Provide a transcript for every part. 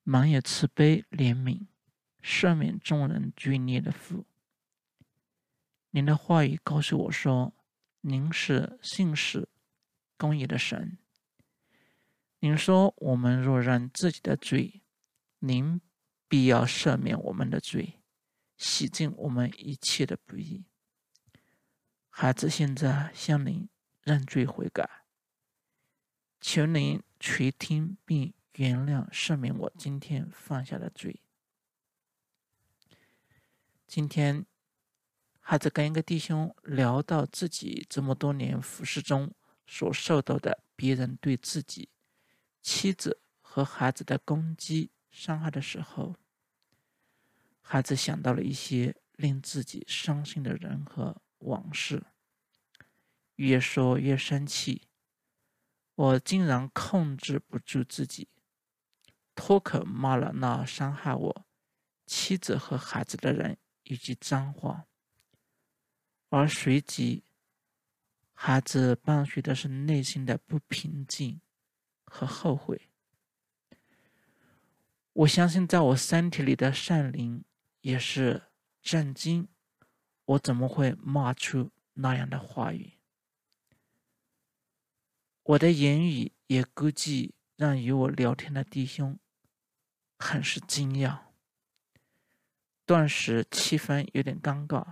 满有慈悲怜悯，赦免众人罪孽的父。您的话语告诉我说，您是信实公义的神。您说，我们若认自己的罪，您必要赦免我们的罪，洗净我们一切的不义。孩子现在向您认罪悔改，求您垂听并原谅赦免我今天犯下的罪。今天孩子跟一个弟兄聊到自己这么多年服事中所受到的别人对自己、妻子和孩子的攻击伤害的时候，孩子想到了一些令自己伤心的人和往事，越说越生气。我竟然控制不住自己，脱口骂了那伤害我妻子和孩子的人一句脏话，而随即孩子伴随的是内心的不平静和后悔。我相信在我身体里的圣灵也是震惊，我怎么会骂出那样的话语？我的言语也估计让与我聊天的弟兄很是惊讶，顿时气氛有点尴尬，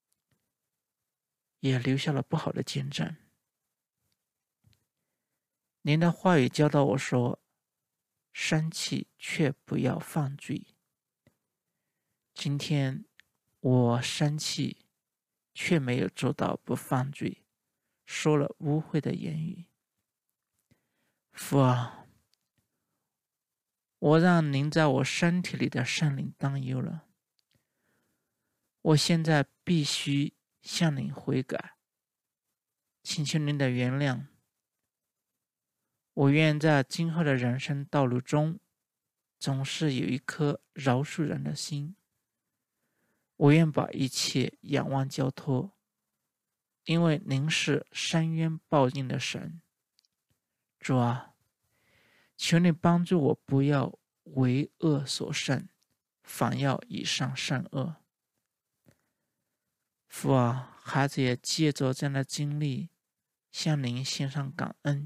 也留下了不好的见证。您的话语教导我说，生气却不要犯罪。今天我生气，却没有做到不犯罪，说了污秽的言语。父啊，我让您在我身体里的圣灵担忧了。我现在必须向您悔改，请求您的原谅。我愿在今后的人生道路中，总是有一颗饶恕人的心。我愿把一切仰望交托，因为您是深渊报应的神。主啊，求你帮助我不要为恶所胜，反要以善胜恶。父啊，孩子也借着这样的经历向您献上感恩，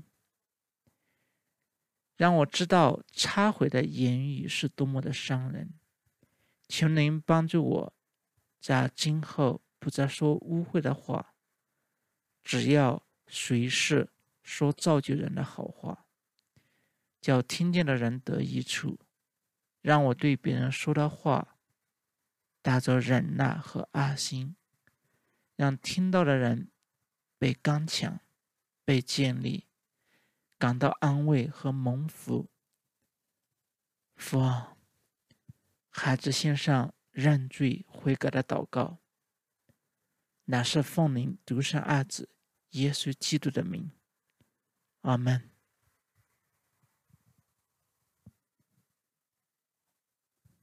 让我知道忏悔的言语是多么的伤人。求您帮助我在今后不再说污秽的话，只要随时说造就人的好话，叫听见的人得益处。让我对别人说的话带着忍耐和爱心，让听到的人被刚强、被建立，感到安慰和蒙福。父啊，孩子献上认罪悔改的祷告，乃是奉您独生爱子耶稣基督的名。阿们。